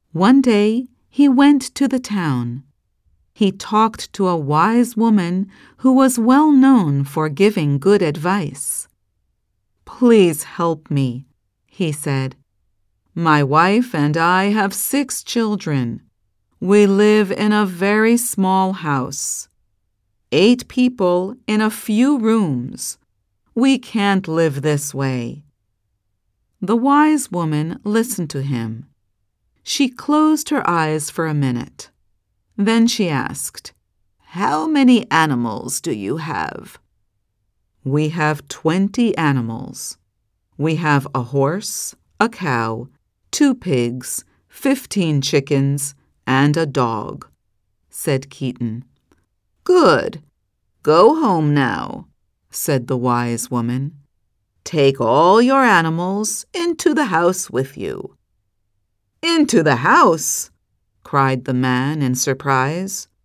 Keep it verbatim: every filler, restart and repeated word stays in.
One day he went to the town. He talked to a wise woman who was well known for giving good advice. "Please help me," he said. "My wife and I have six children. We live in a very small house. Eight people in a few rooms. We can't live this way." The wise woman listened to him. She closed her eyes for a minute. Then she asked, "How many animals do you have?" "We have twenty animals. We have a horse, a cow, two pigs, fifteen chickens, and a dog," said Keaton. "Good. Go home now," said the wise woman. "Take all your animals into the house with you." "Into the house?" cried the man in surprise.